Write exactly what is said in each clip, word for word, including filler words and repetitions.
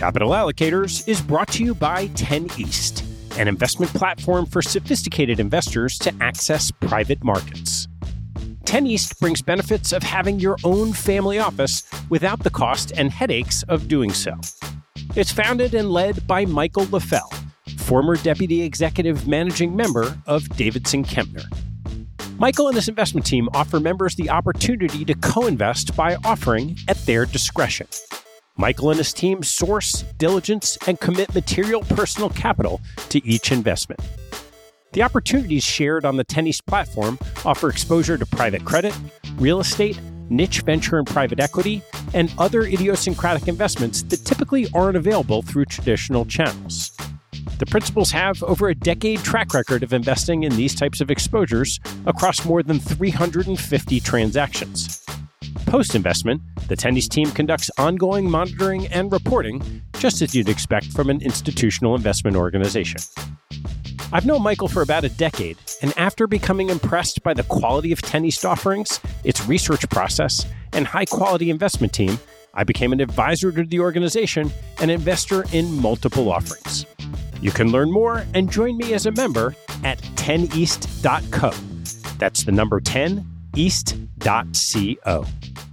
Capital Allocators is brought to you by ten East, an investment platform for sophisticated investors to access private markets. ten East brings benefits of having your own family office without the cost and headaches of doing so. It's founded and led by Michael LaFell, former Deputy Executive Managing Member of Davidson Kempner. Michael and his investment team offer members the opportunity to co-invest by offering at their discretion. Michael and his team source, diligence, and commit material personal capital to each investment. The opportunities shared on the ten East platform offer exposure to private credit, real estate, niche venture and private equity, and other idiosyncratic investments that typically aren't available through traditional channels. The principals have over a decade track record of investing in these types of exposures across more than three hundred fifty transactions. Post-investment, the ten East team conducts ongoing monitoring and reporting, just as you'd expect from an institutional investment organization. I've known Michael for about a decade, and after becoming impressed by the quality of ten East offerings, its research process, and high-quality investment team, I became an advisor to the organization and investor in multiple offerings. You can learn more and join me as a member at ten east dot co. That's the number ten east dot co.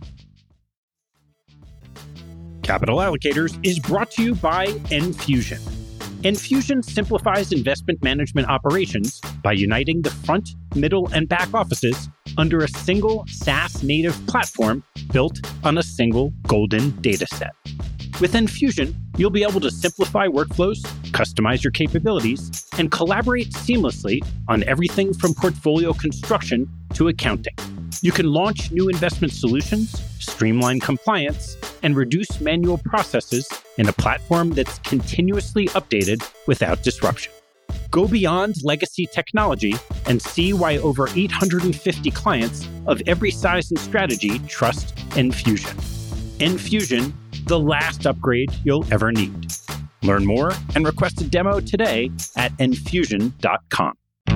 Capital Allocators is brought to you by Enfusion. Enfusion simplifies investment management operations by uniting the front, middle, and back offices under a single SaaS-native platform built on a single golden data set. With Enfusion, you'll be able to simplify workflows, customize your capabilities, and collaborate seamlessly on everything from portfolio construction to accounting. You can launch new investment solutions, streamline compliance, and reduce manual processes in a platform that's continuously updated without disruption. Go beyond legacy technology and see why over eight hundred fifty clients of every size and strategy trust Enfusion. Enfusion, the last upgrade you'll ever need. Learn more and request a demo today at enfusion dot com.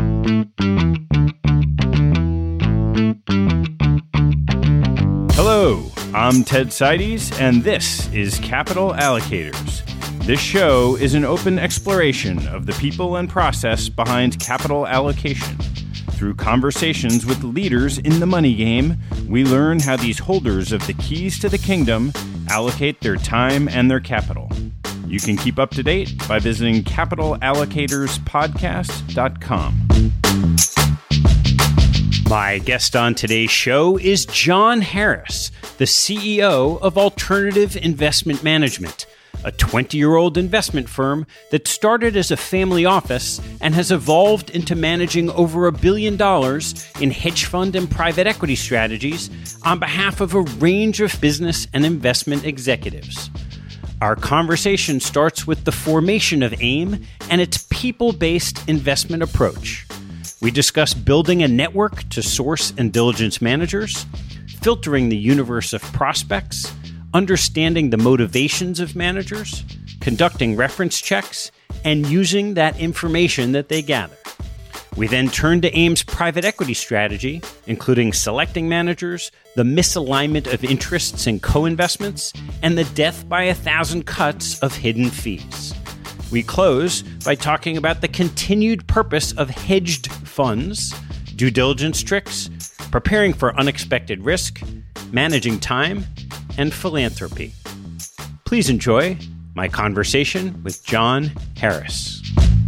Hello, I'm Ted Seides, and this is Capital Allocators. This show is an open exploration of the people and process behind capital allocation. Through conversations with leaders in the money game, we learn how these holders of the keys to the kingdom allocate their time and their capital. You can keep up to date by visiting capital allocators podcast dot com. My guest on today's show is John Harris, the C E O of Alternative Investment Management, a twenty-year-old investment firm that started as a family office and has evolved into managing over a billion dollars in hedge fund and private equity strategies on behalf of a range of business and investment executives. Our conversation starts with the formation of AIM and its people-based investment approach. We discuss building a network to source and diligence managers, filtering the universe of prospects, understanding the motivations of managers, conducting reference checks, and using that information that they gather. We then turn to AIM's private equity strategy, including selecting managers, the misalignment of interests in co-investments, and the death by a thousand cuts of hidden fees. We close by talking about the continued purpose of hedged funds, due diligence tricks, preparing for unexpected risk, managing time, and philanthropy. Please enjoy my conversation with John Harris.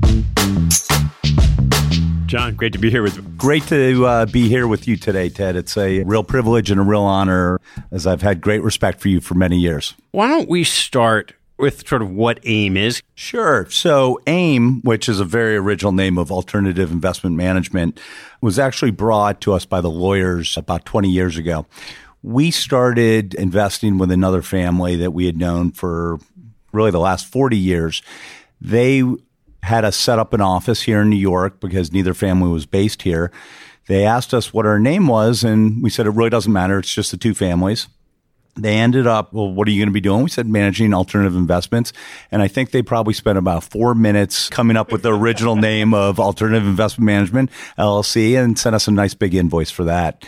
John, great to be here with you. Great to uh, be here with you today, Ted. It's a real privilege and a real honor, as I've had great respect for you for many years. Why don't we start with sort of what AIM is? Sure. So AIM, which is a very original name of Alternative Investment Management, was actually brought to us by the lawyers about twenty years ago. We started investing with another family that we had known for really the last forty years. They had us set up an office here in New York because neither family was based here. They asked us what our name was, and we said it really doesn't matter. It's just the two families. They ended up, well, what are you going to be doing? We said managing alternative investments. And I think they probably spent about four minutes coming up with the original name of Alternative Investment Management, L L C, and sent us a nice big invoice for that.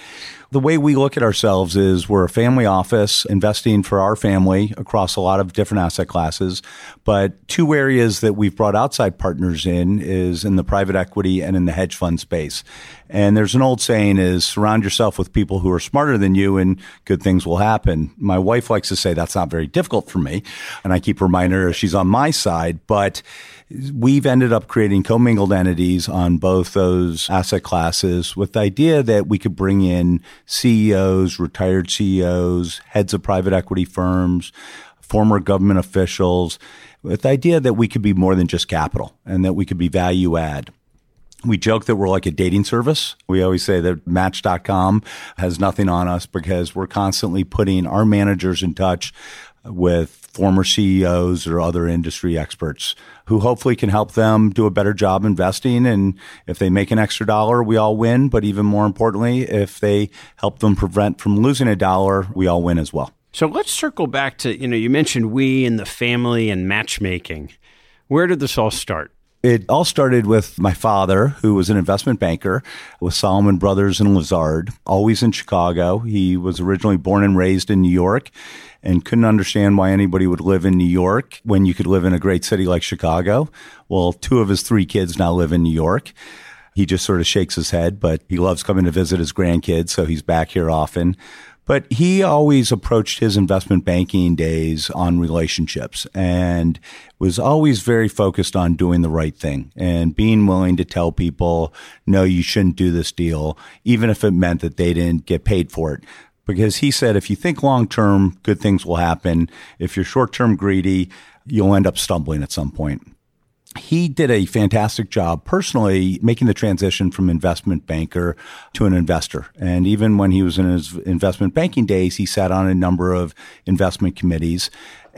The way we look at ourselves is we're a family office investing for our family across a lot of different asset classes. But two areas that we've brought outside partners in is in the private equity and in the hedge fund space. And there's an old saying is surround yourself with people who are smarter than you and good things will happen. My wife likes to say that's not very difficult for me. And I keep reminding her she's on my side. But we've ended up creating commingled entities on both those asset classes with the idea that we could bring in C E Os, retired C E Os, heads of private equity firms, former government officials, with the idea that we could be more than just capital and that we could be value add. We joke that we're like a dating service. We always say that Match dot com has nothing on us because we're constantly putting our managers in touch with former C E Os or other industry experts who hopefully can help them do a better job investing. And if they make an extra dollar, we all win. But even more importantly, if they help them prevent from losing a dollar, we all win as well. So let's circle back to, you know, you mentioned we and the family and matchmaking. Where did this all start? It all started with my father, who was an investment banker with Salomon Brothers and Lazard, always in Chicago. He was originally born and raised in New York and couldn't understand why anybody would live in New York when you could live in a great city like Chicago. Well, two of his three kids now live in New York. He just sort of shakes his head, but he loves coming to visit his grandkids, so he's back here often. But he always approached his investment banking days on relationships and was always very focused on doing the right thing and being willing to tell people, no, you shouldn't do this deal, even if it meant that they didn't get paid for it. Because he said, if you think long-term, good things will happen. If you're short-term greedy, you'll end up stumbling at some point. He did a fantastic job personally making the transition from investment banker to an investor. And even when he was in his investment banking days, he sat on a number of investment committees.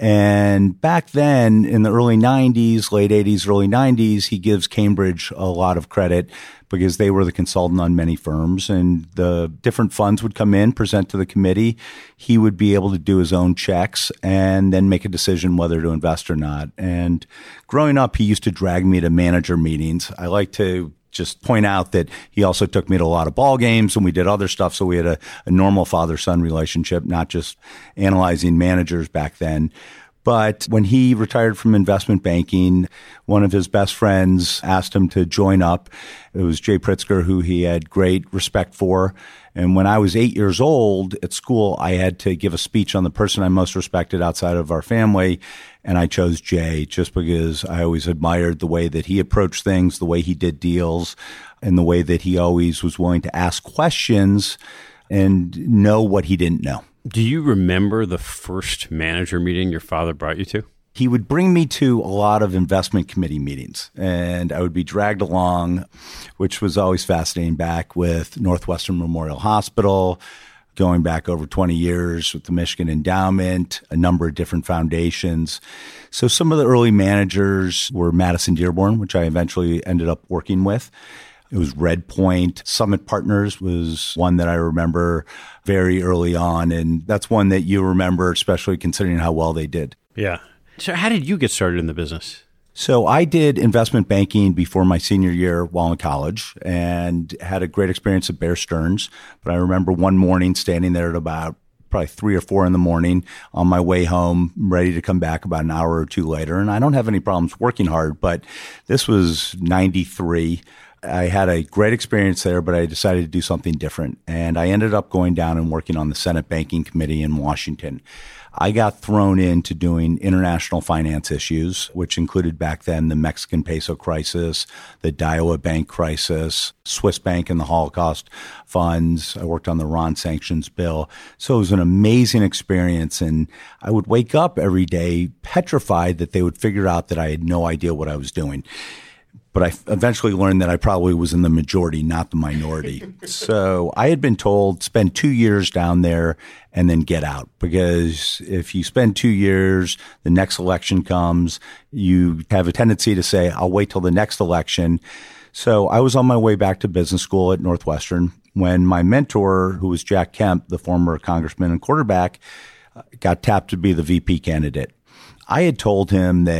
And back then in the early nineties, late eighties, early nineties, he gives Cambridge a lot of credit because they were the consultant on many firms, and the different funds would come in, present to the committee. He would be able to do his own checks and then make a decision whether to invest or not. And growing up, he used to drag me to manager meetings. I like to just point out that he also took me to a lot of ball games and we did other stuff. So we had a, a normal father-son relationship, not just analyzing managers back then. But when he retired from investment banking, one of his best friends asked him to join up. It was Jay Pritzker, who he had great respect for. And when I was eight years old at school, I had to give a speech on the person I most respected outside of our family. And I chose Jay just because I always admired the way that he approached things, the way he did deals, and the way that he always was willing to ask questions and know what he didn't know. Do you remember the first manager meeting your father brought you to? He would bring me to a lot of investment committee meetings, and I would be dragged along, which was always fascinating, back with Northwestern Memorial Hospital, going back over twenty years with the Michigan Endowment, a number of different foundations. So some of the early managers were Madison Dearborn, which I eventually ended up working with. It was Red Point. Summit Partners was one that I remember very early on, and that's one that you remember, especially considering how well they did. Yeah. So how did you get started in the business? So I did investment banking before my senior year while in college and had a great experience at Bear Stearns. But I remember one morning standing there at about probably three or four in the morning on my way home, ready to come back about an hour or two later. And I don't have any problems working hard, but this was ninety-three. I had a great experience there, but I decided to do something different. And I ended up going down and working on the Senate Banking Committee in Washington. I got thrown into doing international finance issues, which included back then the Mexican peso crisis, the Daiwa Bank crisis, Swiss Bank and the Holocaust funds. I worked on the Iran sanctions bill. So it was an amazing experience. And I would wake up every day petrified that they would figure out that I had no idea what I was doing. But I eventually learned that I probably was in the majority, not the minority. So I had been told, spend two years down there and then get out. Because if you spend two years, the next election comes, you have a tendency to say, I'll wait till the next election. So I was on my way back to business school at Northwestern when my mentor, who was Jack Kemp, the former congressman and quarterback, got tapped to be the V P candidate. I had told him that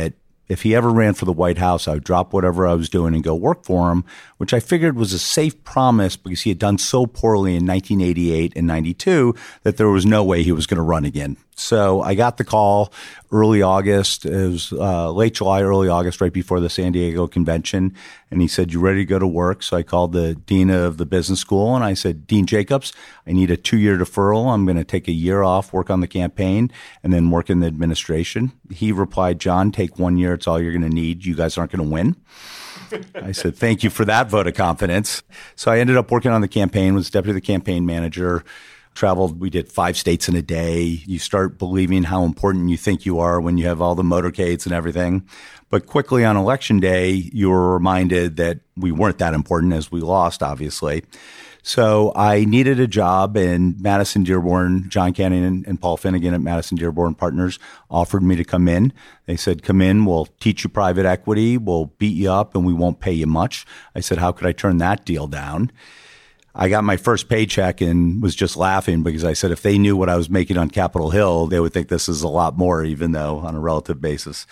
if he ever ran for the White House, I would drop whatever I was doing and go work for him, which I figured was a safe promise because he had done so poorly in nineteen eighty-eight and ninety-two that there was no way he was going to run again. So I got the call early August. It was uh, late July, early August, right before the San Diego convention. And he said, "You ready to go to work?" So I called the dean of the business school and I said, "Dean Jacobs, I need a two-year deferral. I'm going to take a year off, work on the campaign, and then work in the administration." He replied, "John, take one year. It's all you're going to need. You guys aren't going to win." I said, "Thank you for that vote of confidence." So I ended up working on the campaign, was deputy the campaign manager. Traveled, we did five states in a day. You start believing how important you think you are when you have all the motorcades and everything. But quickly on election day, you were reminded that we weren't that important as we lost, obviously. So I needed a job, and Madison Dearborn, John Cannon and Paul Finnegan at Madison Dearborn Partners offered me to come in. They said, "Come in, we'll teach you private equity, we'll beat you up, and we won't pay you much." I said, "How could I turn that deal down?" I got my first paycheck and was just laughing because I said if they knew what I was making on Capitol Hill, they would think this is a lot more, even though on a relative basis.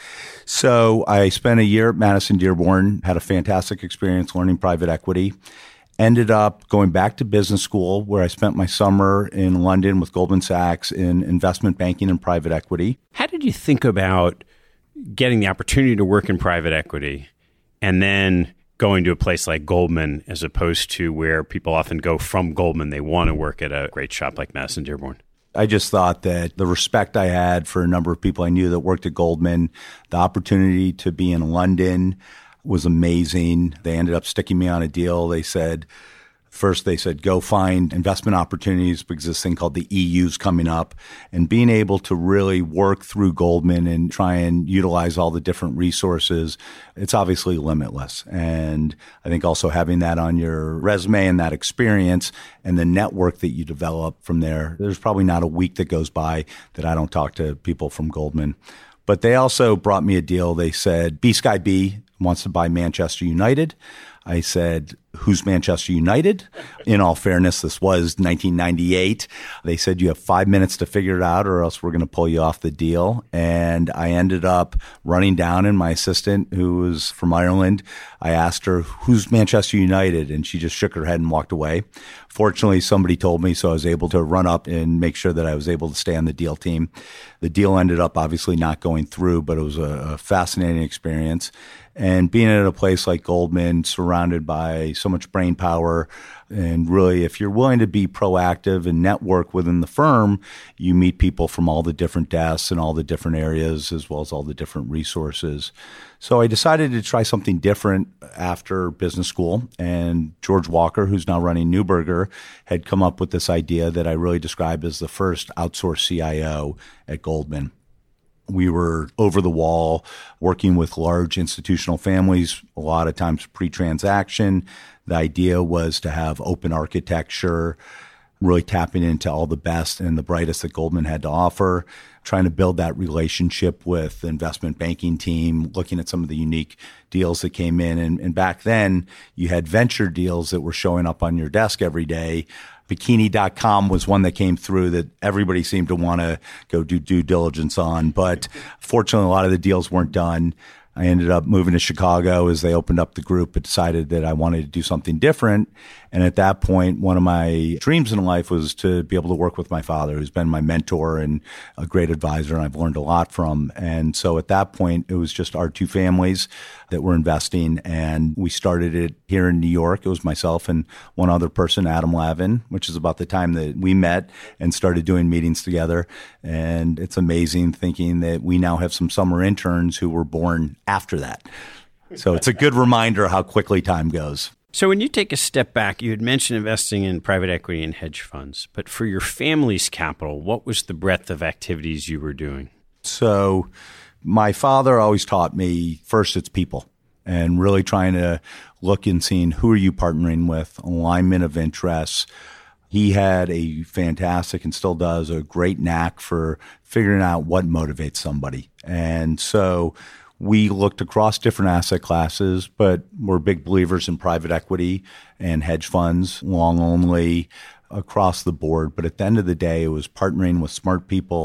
So I spent a year at Madison Dearborn, had a fantastic experience learning private equity, ended up going back to business school where I spent my summer in London with Goldman Sachs in investment banking and private equity. How did you think about getting the opportunity to work in private equity and then going to a place like Goldman as opposed to where people often go from Goldman? They want to work at a great shop like Madison Dearborn. I just thought that the respect I had for a number of people I knew that worked at Goldman, the opportunity to be in London was amazing. They ended up sticking me on a deal. They said, first they said, go find investment opportunities because this thing called the E U's coming up, and being able to really work through Goldman and try and utilize all the different resources, it's obviously limitless. And I think also having that on your resume and that experience and the network that you develop from there, there's probably not a week that goes by that I don't talk to people from Goldman. But they also brought me a deal. They said, B Sky B wants to buy Manchester United. I said, who's Manchester United? In all fairness, this was nineteen ninety-eight. They said, you have five minutes to figure it out or else we're going to pull you off the deal. And I ended up running down, and my assistant, who was from Ireland, I asked her, who's Manchester United? And she just shook her head and walked away. Fortunately, somebody told me, so I was able to run up and make sure that I was able to stay on the deal team. The deal ended up obviously not going through, but it was a, a fascinating experience. And being at a place like Goldman, surrounded by so much brain power, and really, if you're willing to be proactive and network within the firm, you meet people from all the different desks and all the different areas, as well as all the different resources. So I decided to try something different after business school. And George Walker, who's now running Neuberger, had come up with this idea that I really describe as the first outsourced C I O at Goldman. We were over the wall working with large institutional families, a lot of times pre-transaction. The idea was to have open architecture, really tapping into all the best and the brightest that Goldman had to offer, trying to build that relationship with the investment banking team, looking at some of the unique deals that came in. And, and back then, you had venture deals that were showing up on your desk every day. Bikini dot com was one that came through that everybody seemed to want to go do due diligence on. But fortunately, a lot of the deals weren't done. I ended up moving to Chicago as they opened up the group, but decided that I wanted to do something different. And at that point, one of my dreams in life was to be able to work with my father, who's been my mentor and a great advisor, and I've learned a lot from. And so at that point, it was just our two families that were investing, and we started it here in New York. It was myself and one other person, Adam Lavin, which is about the time that we met and started doing meetings together. And it's amazing thinking that we now have some summer interns who were born after that. So it's a good reminder how quickly time goes. So when you take a step back, you had mentioned investing in private equity and hedge funds, but for your family's capital, what was the breadth of activities you were doing? So my father always taught me, first it's people, and really trying to look and seeing who are you partnering with, alignment of interests. He had a fantastic, and still does, a great knack for figuring out what motivates somebody. And so we looked across different asset classes, but we're big believers in private equity and hedge funds, long only, across the board. But at the end of the day, it was partnering with smart people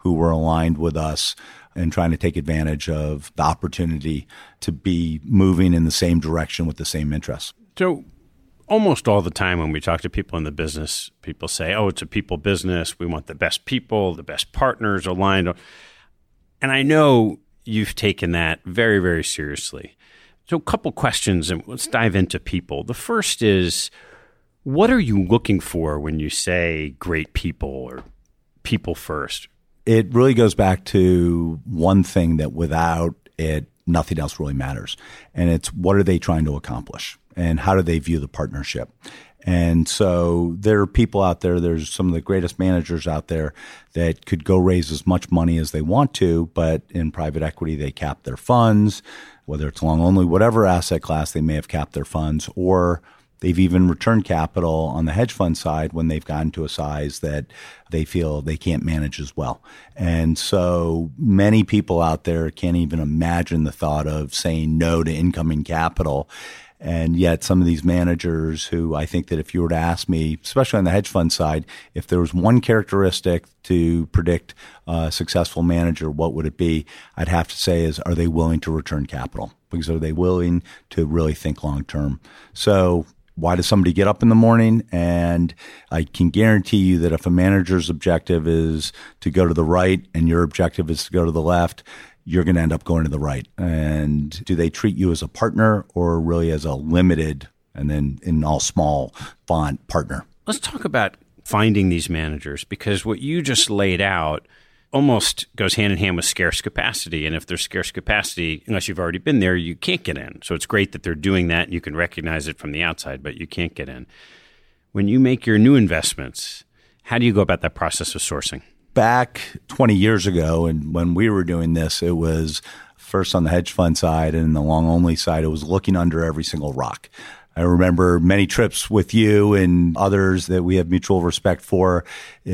who were aligned with us and trying to take advantage of the opportunity to be moving in the same direction with the same interests. So almost all the time when we talk to people in the business, people say, oh, it's a people business. We want the best people, the best partners aligned. And I know you've taken that very, very seriously. So a couple questions, and let's dive into people. The first is, what are you looking for when you say great people or people first? It really goes back to one thing that without it, nothing else really matters. And it's what are they trying to accomplish and how do they view the partnership? And so there are people out there, there's some of the greatest managers out there that could go raise as much money as they want to, but in private equity, they cap their funds, whether it's long only, whatever asset class they may have capped their funds, or they've even returned capital on the hedge fund side when they've gotten to a size that they feel they can't manage as well. And so many people out there can't even imagine the thought of saying no to incoming capital. And yet some of these managers who I think that if you were to ask me, especially on the hedge fund side, if there was one characteristic to predict a successful manager, what would it be? I'd have to say is, are they willing to return capital? Because are they willing to really think long term? So why does somebody get up in the morning? And I can guarantee you that if a manager's objective is to go to the right and your objective is to go to the left, you're going to end up going to the right. And do they treat you as a partner or really as a limited and then in all small font partner? Let's talk about finding these managers, because what you just laid out almost goes hand in hand with scarce capacity. And if there's scarce capacity, unless you've already been there, you can't get in. So it's great that they're doing that and you can recognize it from the outside, but you can't get in. When you make your new investments, how do you go about that process of sourcing? Back twenty years ago, and when we were doing this, it was first on the hedge fund side and the long only side, it was looking under every single rock. I remember many trips with you and others that we have mutual respect for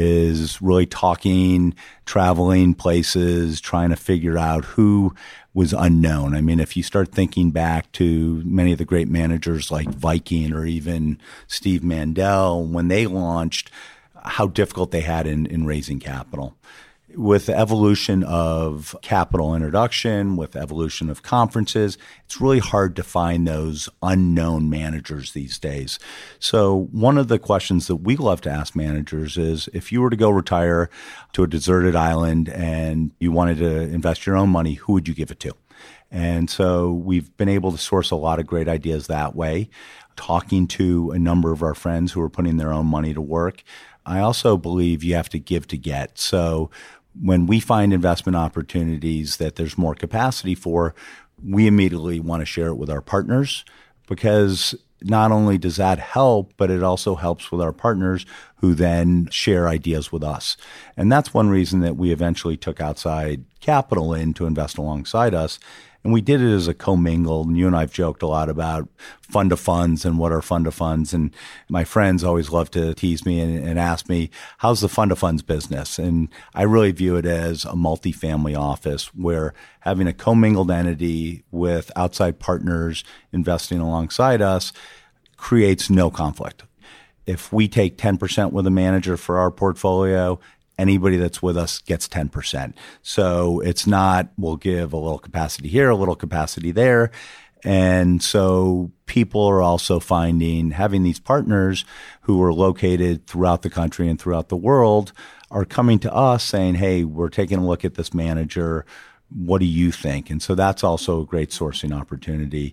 is really talking, traveling places, trying to figure out who was unknown. I mean, if you start thinking back to many of the great managers like Viking or even Steve Mandel, when they launched, how difficult they had in, in raising capital. With the evolution of capital introduction, with the evolution of conferences, it's really hard to find those unknown managers these days. So one of the questions that we love to ask managers is, if you were to go retire to a deserted island and you wanted to invest your own money, who would you give it to? And so we've been able to source a lot of great ideas that way, talking to a number of our friends who are putting their own money to work. I also believe you have to give to get. So when we find investment opportunities that there's more capacity for, we immediately want to share it with our partners, because not only does that help, but it also helps with our partners who then share ideas with us. And that's one reason that we eventually took outside capital in to invest alongside us. And we did it as a commingled. And you and I have joked a lot about fund of funds and what are fund of funds. And my friends always love to tease me and, and ask me, how's the fund of funds business? And I really view it as a multifamily office where having a commingled entity with outside partners investing alongside us creates no conflict. If we take ten percent with a manager for our portfolio, anybody that's with us gets ten percent. So it's not, we'll give a little capacity here, a little capacity there. And so people are also finding, having these partners who are located throughout the country and throughout the world are coming to us saying, hey, we're taking a look at this manager. What do you think? And so that's also a great sourcing opportunity.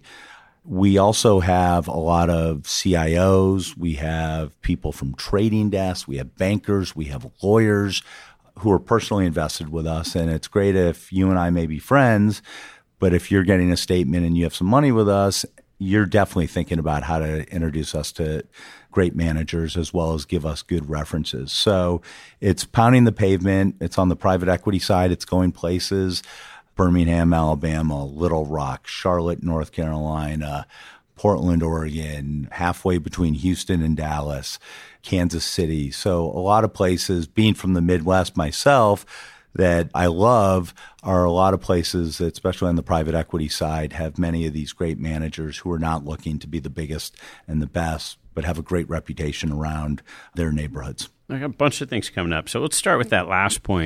We also have a lot of C I Os. We have people from trading desks. We have bankers. We have lawyers who are personally invested with us. And it's great if you and I may be friends, but if you're getting a statement and you have some money with us, you're definitely thinking about how to introduce us to great managers as well as give us good references. So it's pounding the pavement. It's on the private equity side. It's going places. Birmingham, Alabama, Little Rock, Charlotte, North Carolina, Portland, Oregon, halfway between Houston and Dallas, Kansas City. So a lot of places, being from the Midwest myself, that I love are a lot of places that, especially on the private equity side, have many of these great managers who are not looking to be the biggest and the best, but have a great reputation around their neighborhoods. I got a bunch of things coming up. So let's start with that last point.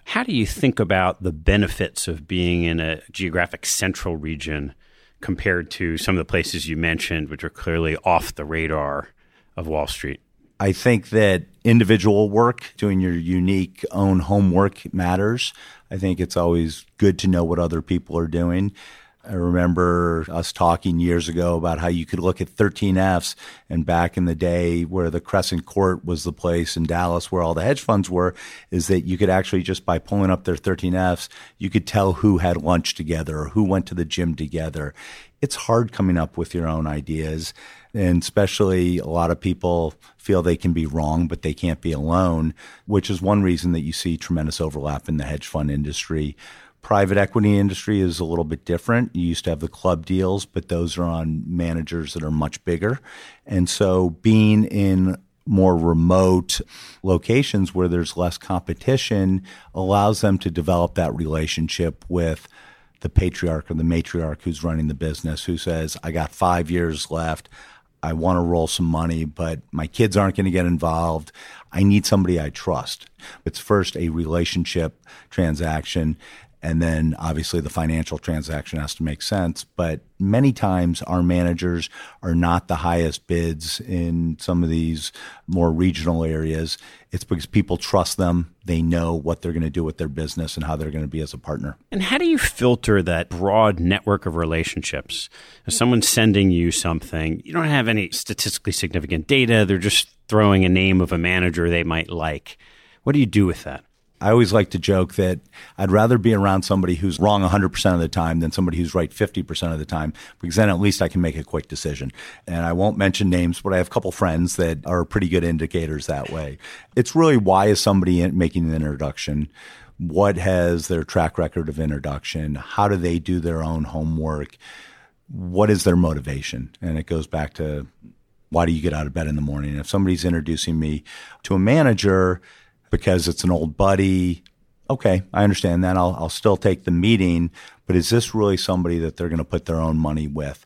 How do you think about the benefits of being in a geographic central region compared to some of the places you mentioned, which are clearly off the radar of Wall Street? I think that individual work, doing your unique own homework matters. I think it's always good to know what other people are doing. I remember us talking years ago about how you could look at thirteen Fs, and back in the day where the Crescent Court was the place in Dallas where all the hedge funds were, is that you could actually just by pulling up their thirteen Fs, you could tell who had lunch together or who went to the gym together. It's hard coming up with your own ideas, and especially a lot of people feel they can be wrong, but they can't be alone, which is one reason that you see tremendous overlap in the hedge fund industry. Private equity industry is a little bit different. You used to have the club deals, but those are on managers that are much bigger. And so being in more remote locations where there's less competition allows them to develop that relationship with the patriarch or the matriarch who's running the business, who says, I got five years left. I want to roll some money, but my kids aren't going to get involved. I need somebody I trust. It's first a relationship transaction, and then obviously the financial transaction has to make sense. But many times our managers are not the highest bids in some of these more regional areas. It's because people trust them. They know what they're going to do with their business and how they're going to be as a partner. And how do you filter that broad network of relationships? If someone's sending you something, you don't have any statistically significant data. They're just throwing a name of a manager they might like. What do you do with that? I always like to joke that I'd rather be around somebody who's wrong one hundred percent of the time than somebody who's right fifty percent of the time, because then at least I can make a quick decision. And I won't mention names, but I have a couple friends that are pretty good indicators that way. It's really, why is somebody making an introduction? What has their track record of introduction? How do they do their own homework? What is their motivation? And it goes back to, why do you get out of bed in the morning? If somebody's introducing me to a manager because it's an old buddy, okay, I understand that. I'll, I'll still take the meeting, but is this really somebody that they're going to put their own money with?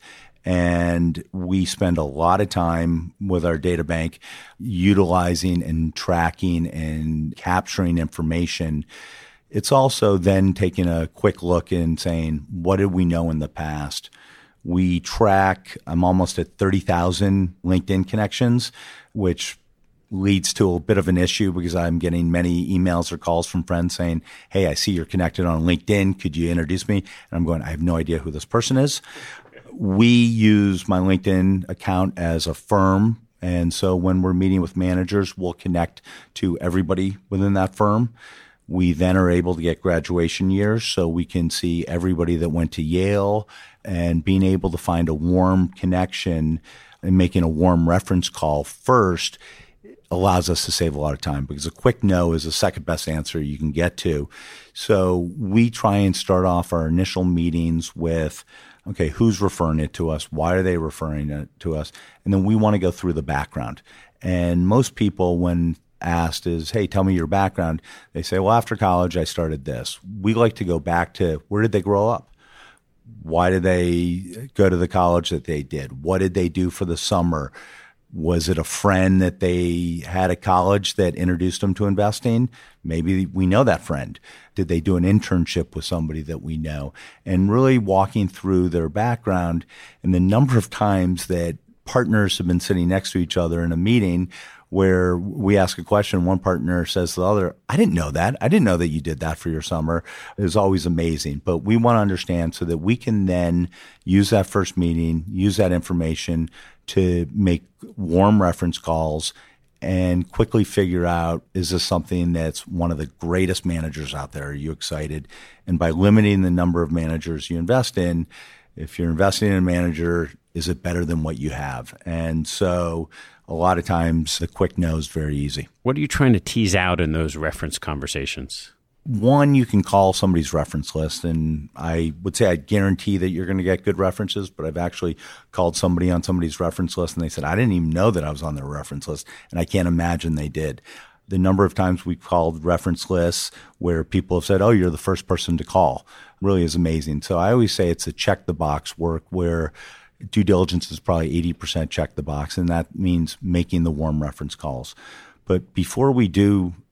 And we spend a lot of time with our data bank utilizing and tracking and capturing information. It's also then taking a quick look and saying, what did we know in the past? We track, I'm almost at thirty thousand LinkedIn connections, which leads to a bit of an issue because I'm getting many emails or calls from friends saying, hey, I see you're connected on LinkedIn. Could you introduce me? And I'm going, I have no idea who this person is. We use my LinkedIn account as a firm. And so when we're meeting with managers, we'll connect to everybody within that firm. We then are able to get graduation years, so we can see everybody that went to Yale, and being able to find a warm connection and making a warm reference call first allows us to save a lot of time, because a quick no is the second best answer you can get to. So we try and start off our initial meetings with, okay, who's referring it to us? Why are they referring it to us? And then we want to go through the background. And most people, when asked is, hey, tell me your background, they say, well, after college, I started this. We like to go back to, where did they grow up? Why did they go to the college that they did? What did they do for the summer? Was it a friend that they had at college that introduced them to investing? Maybe we know that friend. Did they do an internship with somebody that we know? And really walking through their background, and the number of times that partners have been sitting next to each other in a meeting where we ask a question, one partner says to the other, I didn't know that. I didn't know that you did that for your summer. It was always amazing. But we want to understand so that we can then use that first meeting, use that information to make warm reference calls and quickly figure out, is this something that's one of the greatest managers out there? Are you excited? And by limiting the number of managers you invest in, if you're investing in a manager, is it better than what you have? And so a lot of times the quick no is very easy. What are you trying to tease out in those reference conversations? One, you can call somebody's reference list, and I would say I guarantee that you're going to get good references, but I've actually called somebody on somebody's reference list and they said, I didn't even know that I was on their reference list, and I can't imagine they did. The number of times we've called reference lists where people have said, oh, you're the first person to call, really is amazing. So I always say it's a check the box work where due diligence is probably eighty percent check the box, and that means making the warm reference calls. But before we do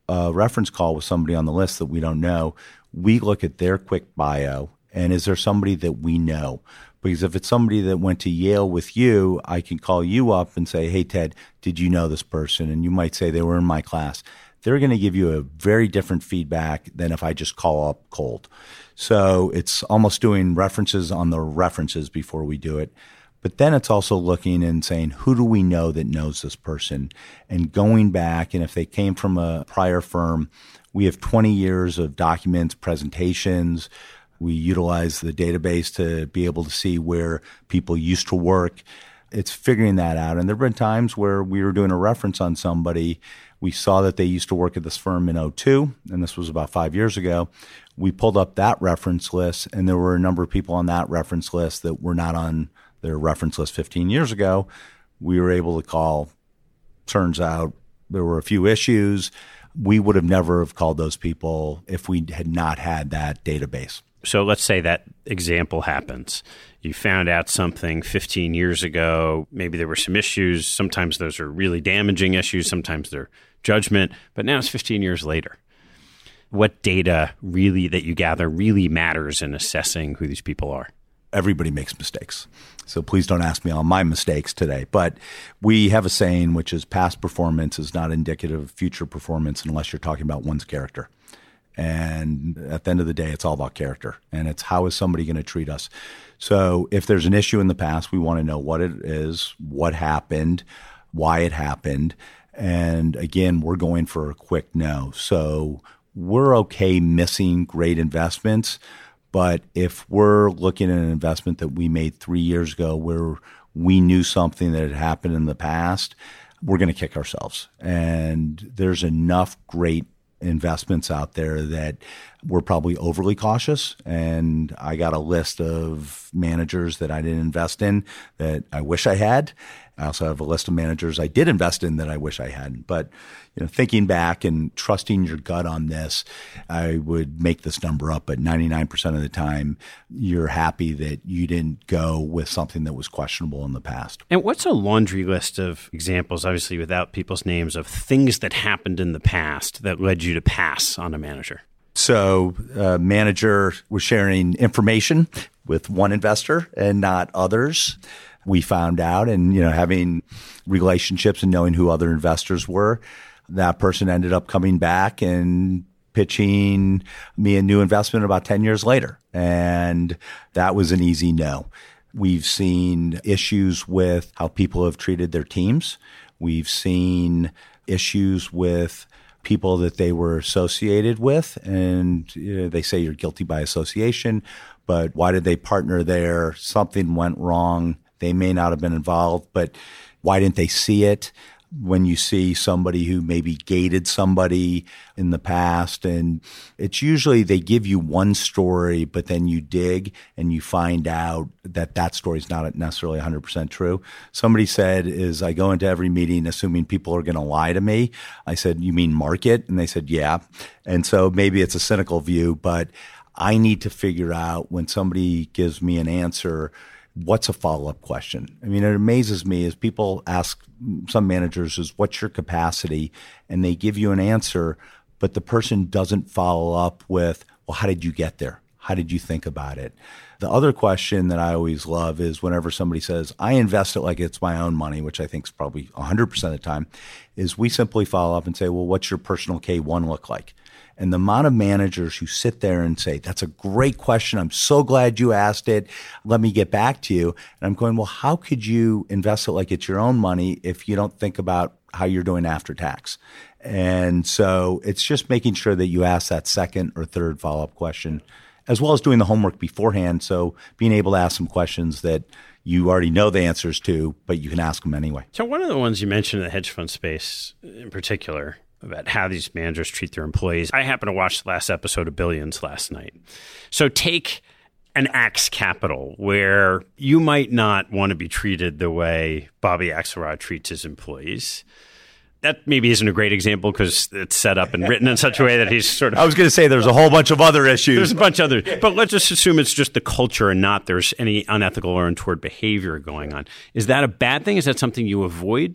a reference call with somebody on the list that we don't know, we look at their quick bio and is there somebody that we know? Because if it's somebody that went to Yale with you, I can call you up and say, hey, Ted, did you know this person? And you might say they were in my class. They're going to give you a very different feedback than if I just call up cold. So it's almost doing references on the references before we do it. But then it's also looking and saying, who do we know that knows this person? And going back, and if they came from a prior firm, we have twenty years of documents, presentations. We utilize the database to be able to see where people used to work. It's figuring that out. And there have been times where we were doing a reference on somebody. We saw that they used to work at this firm in oh two, and this was about five years ago. We pulled up that reference list, and there were a number of people on that reference list that were not on their reference list fifteen years ago. We were able to call. Turns out there were a few issues. We would have never have called those people if we had not had that database. So let's say that example happens. You found out something fifteen years ago. Maybe there were some issues. Sometimes those are really damaging issues. Sometimes they're judgment. But now it's fifteen years later. What data really that you gather really matters in assessing who these people are? Everybody makes mistakes. So please don't ask me on my mistakes today. But we have a saying, which is past performance is not indicative of future performance unless you're talking about one's character. And at the end of the day, it's all about character. And it's how is somebody going to treat us? So if there's an issue in the past, we want to know what it is, what happened, why it happened. And again, we're going for a quick no. So we're okay missing great investments. But if we're looking at an investment that we made three years ago where we knew something that had happened in the past, we're going to kick ourselves. And there's enough great investments out there that we're probably overly cautious. And I got a list of managers that I didn't invest in that I wish I had. I also have a list of managers I did invest in that I wish I hadn't. But you know, thinking back and trusting your gut on this, I would make this number up, but ninety-nine percent of the time, you're happy that you didn't go with something that was questionable in the past. And what's a laundry list of examples, obviously without people's names, of things that happened in the past that led you to pass on a manager? So a manager was sharing information with one investor and not others. We found out, and you know, having relationships and knowing who other investors were, that person ended up coming back and pitching me a new investment about ten years later. And that was an easy no. We've seen issues with how people have treated their teams. We've seen issues with people that they were associated with, and you know, they say you're guilty by association, but why did they partner there? Something went wrong. They may not have been involved, but why didn't they see it? When you see somebody who maybe gated somebody in the past, and it's usually they give you one story, but then you dig and you find out that that story is not necessarily one hundred percent true. Somebody said, is I go into every meeting assuming people are going to lie to me. I said, you mean market? And they said, yeah. And so maybe it's a cynical view, but I need to figure out when somebody gives me an answer, what's a follow-up question? I mean, it amazes me as people ask some managers is what's your capacity? And they give you an answer, but the person doesn't follow up with, well, how did you get there? How did you think about it? The other question that I always love is whenever somebody says, I invest it like it's my own money, which I think is probably one hundred percent of the time, is we simply follow up and say, well, what's your personal K one look like? And the amount of managers who sit there and say, that's a great question. I'm so glad you asked it. Let me get back to you. And I'm going, well, how could you invest it like it's your own money if you don't think about how you're doing after tax? And so it's just making sure that you ask that second or third follow-up question, as well as doing the homework beforehand. So being able to ask some questions that you already know the answers to, but you can ask them anyway. So one of the ones you mentioned in the hedge fund space in particular, about how these managers treat their employees. I happened to watch the last episode of Billions last night. So take an Axe Capital, where you might not want to be treated the way Bobby Axelrod treats his employees. That maybe isn't a great example because it's set up and written in such a way that he's sort of... I was going to say there's a whole bunch of other issues. There's a bunch of other... But let's just assume it's just the culture and not there's any unethical or untoward behavior going on. Is that a bad thing? Is that something you avoid?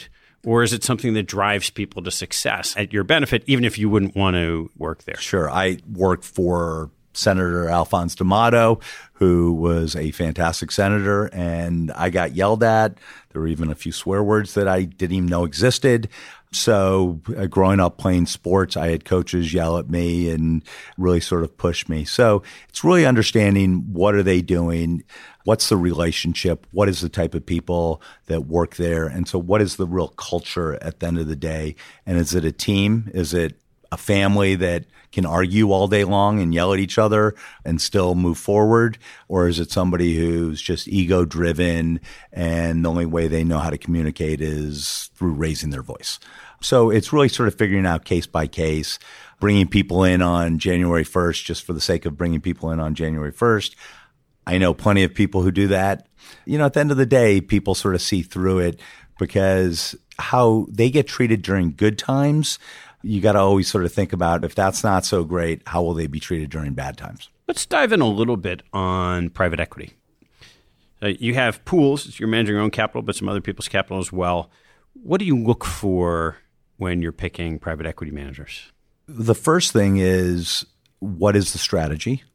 Or is it something that drives people to success at your benefit, even if you wouldn't want to work there? Sure. I work for Senator Alphonse D'Amato, who was a fantastic senator, and I got yelled at. There were even a few swear words that I didn't even know existed. So uh, growing up playing sports, I had coaches yell at me and really sort of push me. So it's really understanding what are they doing, what's the relationship, what is the type of people that work there, and so what is the real culture at the end of the day? And is it a team? Is it a family that can argue all day long and yell at each other and still move forward? Or is it somebody who's just ego driven and the only way they know how to communicate is through raising their voice? So it's really sort of figuring out case by case, bringing people in on January first just for the sake of bringing people in on January first. I know plenty of people who do that. You know, at the end of the day, people sort of see through it because how they get treated during good times, you got to always sort of think about if that's not so great, how will they be treated during bad times? Let's dive in a little bit on private equity. Uh, you have pools. You're managing your own capital, but some other people's capital as well. What do you look for when you're picking private equity managers? The first thing is, what is the strategy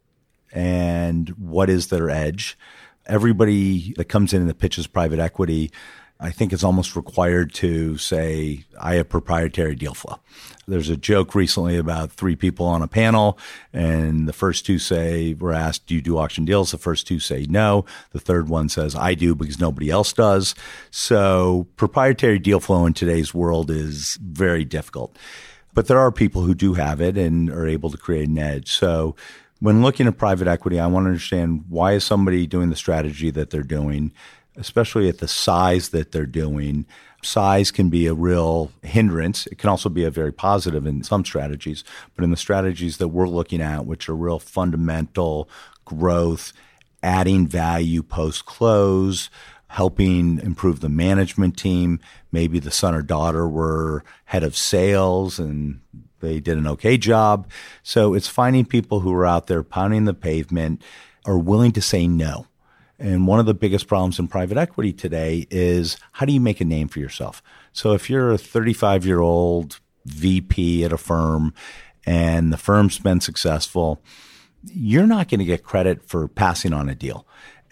and what is their edge? Everybody that comes in and that pitches private equity, I think it's almost required to say, I have proprietary deal flow. There's a joke recently about three people on a panel, and the first two say, we're asked, do you do auction deals? The first two say no. The third one says, I do because nobody else does. So proprietary deal flow in today's world is very difficult. But there are people who do have it and are able to create an edge. So when looking at private equity, I want to understand, why is somebody doing the strategy that they're doing, especially at the size that they're doing. Size can be a real hindrance. It can also be a very positive in some strategies. But in the strategies that we're looking at, which are real fundamental growth, adding value post-close, helping improve the management team, maybe the son or daughter were head of sales and they did an okay job. So it's finding people who are out there pounding the pavement, are willing to say no. And one of the biggest problems in private equity today is, how do you make a name for yourself? So if you're a thirty-five-year-old V P at a firm and the firm's been successful, you're not going to get credit for passing on a deal.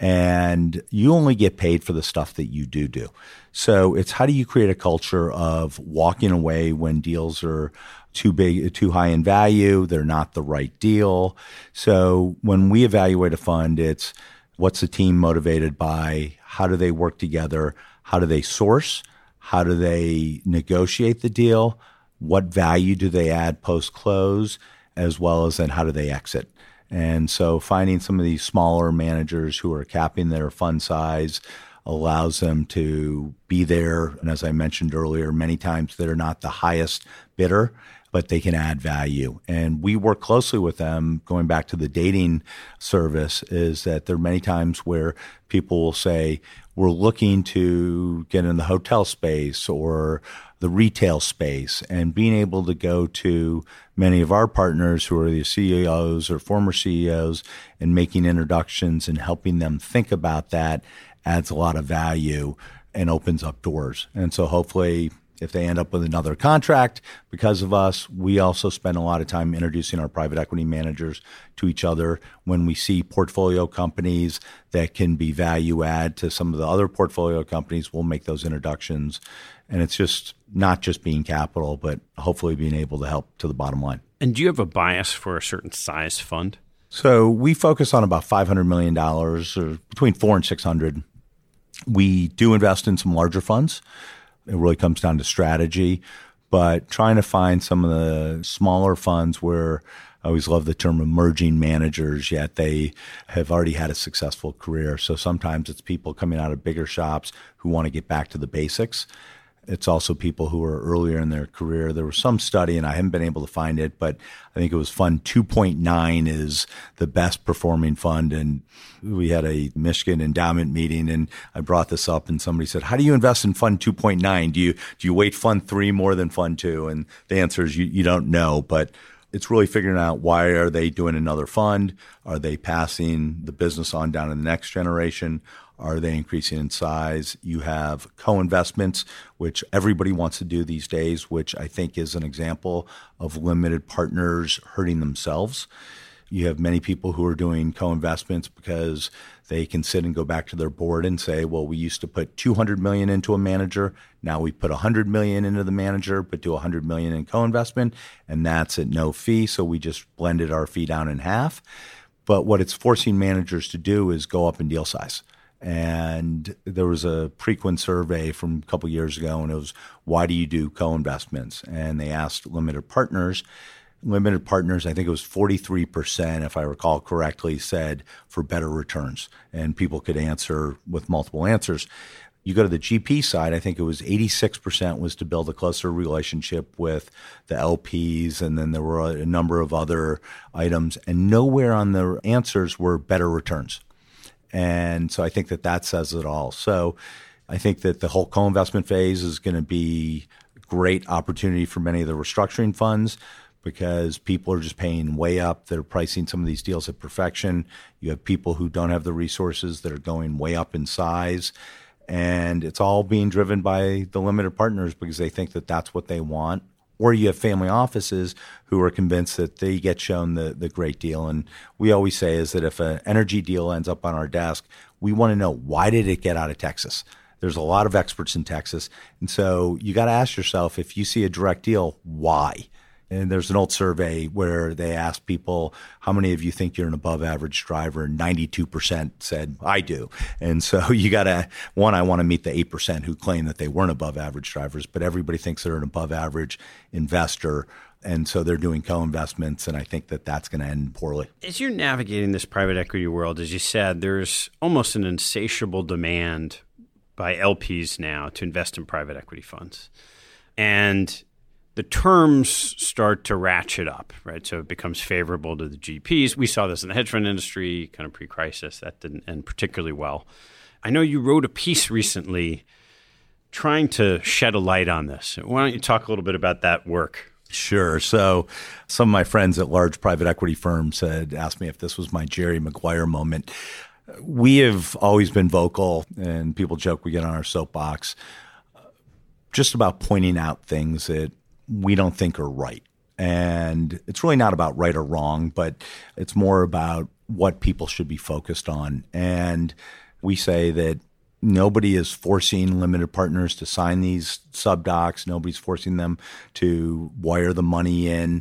And you only get paid for the stuff that you do do. So it's, how do you create a culture of walking away when deals are too big, too high in value, they're not the right deal. So when we evaluate a fund, it's, what's the team motivated by? How do they work together? How do they source? How do they negotiate the deal? What value do they add post-close? As well as then how do they exit? And so finding some of these smaller managers who are capping their fund size allows them to be there. And as I mentioned earlier, many times they're not the highest bidder, but they can add value. And we work closely with them, going back to the dating service, is that there are many times where people will say, we're looking to get in the hotel space or the retail space, and being able to go to many of our partners who are the C E Os or former C E Os and making introductions and helping them think about that adds a lot of value and opens up doors. And so hopefully, if they end up with another contract because of us, we also spend a lot of time introducing our private equity managers to each other. When we see portfolio companies that can be value add to some of the other portfolio companies, we'll make those introductions. And it's just not just being capital, but hopefully being able to help to the bottom line. And do you have a bias for a certain size fund? So we focus on about five hundred million dollars, or between four and six hundred. We do invest in some larger funds. It really comes down to strategy, but trying to find some of the smaller funds where I always love the term emerging managers, yet they have already had a successful career. So sometimes it's people coming out of bigger shops who want to get back to the basics. It's also people who are earlier in their career. There was some study, and I haven't been able to find it, but I think it was Fund two point nine is the best performing fund. And we had a Michigan endowment meeting, and I brought this up, and somebody said, how do you invest in Fund two point nine? Do you do you weight Fund three more than Fund two? And the answer is you, you don't know. But It's really figuring out why are they doing another fund? Are they passing the business on down to the next generation? Are they increasing in size? You have co-investments, which everybody wants to do these days, which I think is an example of limited partners hurting themselves. You have many people who are doing co-investments because they can sit and go back to their board and say, well, we used to put two hundred million dollars into a manager. Now we put one hundred million dollars into the manager, but do one hundred million dollars in co-investment, and that's at no fee. So we just blended our fee down in half. But what it's forcing managers to do is go up in deal size. And there was a Preqin survey from a couple years ago, and it was, why do you do co-investments? And they asked limited partners. Limited partners, I think it was forty-three percent, if I recall correctly, said for better returns. And people could answer with multiple answers. You go to the G P side, I think it was eighty-six percent was to build a closer relationship with the L Ps, and then there were a number of other items. And nowhere on the answers were better returns. And so I think that that says it all. So I think that the whole co-investment phase is going to be a great opportunity for many of the restructuring funds, because people are just paying way up. They're pricing some of these deals at perfection. You have people who don't have the resources that are going way up in size. And it's all being driven by the limited partners because they think that that's what they want. Or you have family offices who are convinced that they get shown the, the great deal. And we always say is that if an energy deal ends up on our desk, we want to know, why did it get out of Texas? There's a lot of experts in Texas. And so you got to ask yourself, if you see a direct deal, why? And there's an old survey where they asked people, how many of you think you're an above average driver? And ninety-two percent said, I do. And so you got to, one, I want to meet the eight percent who claim that they weren't above average drivers, but everybody thinks they're an above average investor. And so they're doing co-investments, and I think that that's going to end poorly. As you're navigating this private equity world, as you said, there's almost an insatiable demand by L Ps now to invest in private equity funds. And the terms start to ratchet up, right? So it becomes favorable to the G Ps. We saw this in the hedge fund industry, kind of pre-crisis. That didn't end particularly well. I know you wrote a piece recently trying to shed a light on this. Why don't you talk a little bit about that work? Sure. So some of my friends at large private equity firms had asked me if this was my Jerry Maguire moment. We have always been vocal, and people joke we get on our soapbox, just about pointing out things that we don't think are right. And it's really not about right or wrong, but it's more about what people should be focused on. And we say that nobody is forcing limited partners to sign these subdocs. Nobody's forcing them to wire the money in.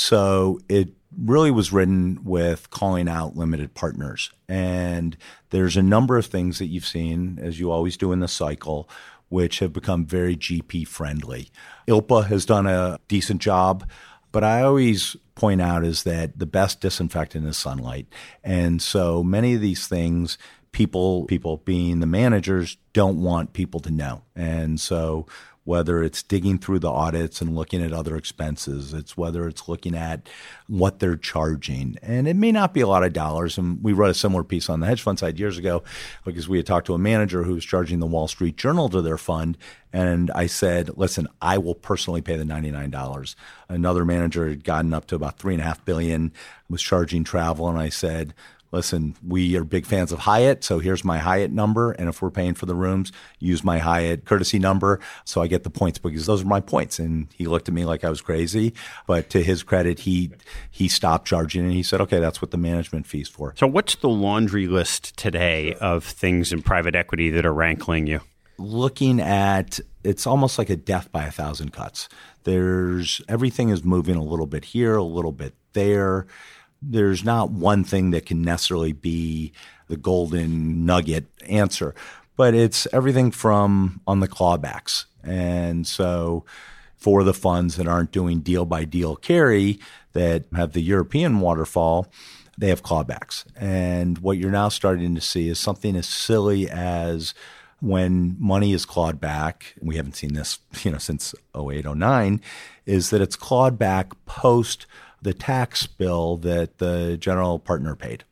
So it really was written with calling out limited partners. And there's a number of things that you've seen, as you always do in the cycle, which have become very G P friendly. I L P A has done a decent job, but I always point out is that the best disinfectant is sunlight. And so many of these things, people, people being the managers, don't want people to know. And so whether it's digging through the audits and looking at other expenses, it's whether it's looking at what they're charging. And it may not be a lot of dollars. And we wrote a similar piece on the hedge fund side years ago because we had talked to a manager who was charging the Wall Street Journal to their fund. And I said, listen, I will personally pay the ninety-nine dollars. Another manager had gotten up to about three and a half billion, was charging travel. And I said, listen, we are big fans of Hyatt, so here's my Hyatt number. And if we're paying for the rooms, use my Hyatt courtesy number so I get the points because those are my points. And he looked at me like I was crazy. But to his credit, he he stopped charging and he said, okay, that's what the management fee's for. So what's the laundry list today of things in private equity that are rankling you? Looking at, it's almost like a death by a thousand cuts. There's, everything is moving a little bit here, a little bit there. There's not one thing that can necessarily be the golden nugget answer, but it's everything from on the clawbacks. And so for the funds that aren't doing deal by deal carry that have the European waterfall, they have clawbacks. And what you're now starting to see is something as silly as when money is clawed back, and we haven't seen this, you know, since oh eight, oh nine, is that it's clawed back post the tax bill that the general partner paid.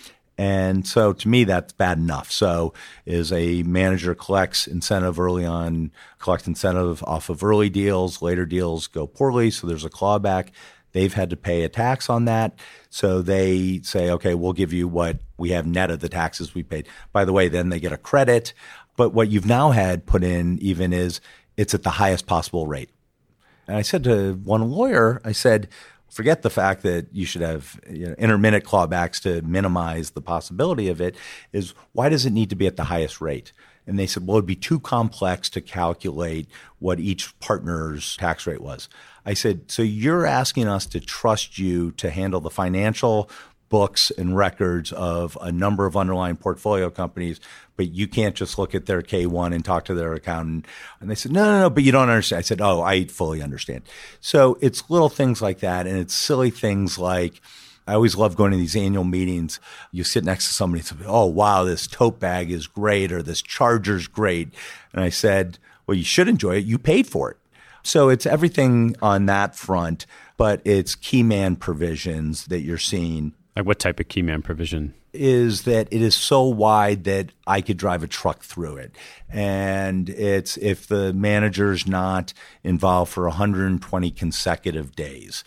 And so to me, that's bad enough. So is a manager collects incentive early on, collect incentive off of early deals, later deals go poorly, so there's a clawback. they've had to pay a tax on that. So they say, okay, we'll give you what we have net of the taxes we paid. By the way, then they get a credit. But what you've now had put in even is it's at the highest possible rate. And I said to one lawyer, I said, forget the fact that you should have you know, intermittent clawbacks to minimize the possibility of it, is why does it need to be at the highest rate? And they said, well, it'd be too complex to calculate what each partner's tax rate was. I said, so you're asking us to trust you to handle the financial books and records of a number of underlying portfolio companies, but you can't just look at their K one and talk to their accountant. And they said, no, no, no, but you don't understand. I said, oh, I fully understand. So it's little things like that. And it's silly things like, I always love going to these annual meetings. You sit next to somebody and say, oh, wow, this tote bag is great, or this charger's great. And I said, well, you should enjoy it. You paid for it. So it's everything on that front, but it's key man provisions that you're seeing. Like what type of key man provision? Is that it is so wide that I could drive a truck through it. And it's if the manager's not involved for one hundred twenty consecutive days.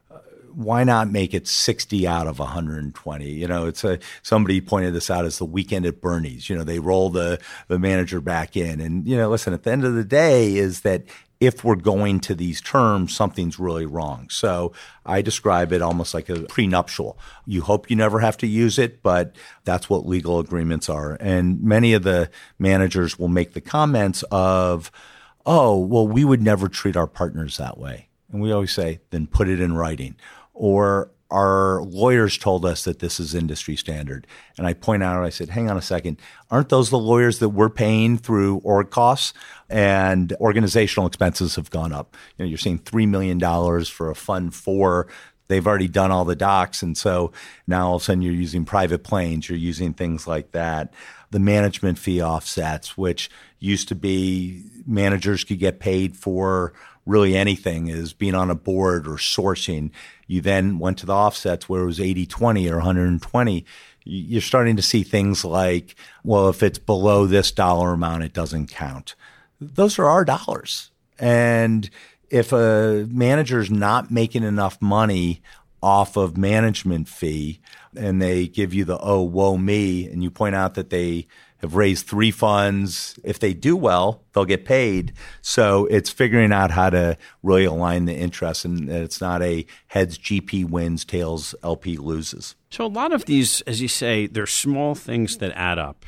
Why not make it sixty out of one hundred twenty? You know, it's a, somebody pointed this out as the weekend at Bernie's. You know, they roll the, the manager back in. And, you know, listen, at the end of the day is that if we're going to these terms, something's really wrong. So I describe it almost like a prenuptial. You hope you never have to use it, but that's what legal agreements are. And many of the managers will make the comments of, oh, well, we would never treat our partners that way. And we always say, then put it in writing. Or our lawyers told us that this is industry standard. And I point out, I said, hang on a second. Aren't those the lawyers that we're paying through org costs? And organizational expenses have gone up. You know, you're seeing three million dollars for a fund four. They've already done all the docs. And so now all of a sudden you're using private planes. You're using things like that. The management fee offsets, which used to be managers could get paid for really anything, is being on a board or sourcing. You then went to the offsets where it was eighty twenty or one hundred twenty. You're starting to see things like, well, if it's below this dollar amount, it doesn't count. Those are our dollars. And if a manager's not making enough money off of management fee and they give you the, oh, woe me, and you point out that they have raised three funds, if they do well, they'll get paid. So it's figuring out how to really align the interests, and it's not a heads G P wins, tails L P loses. So a lot of these, as you say, they're small things that add up.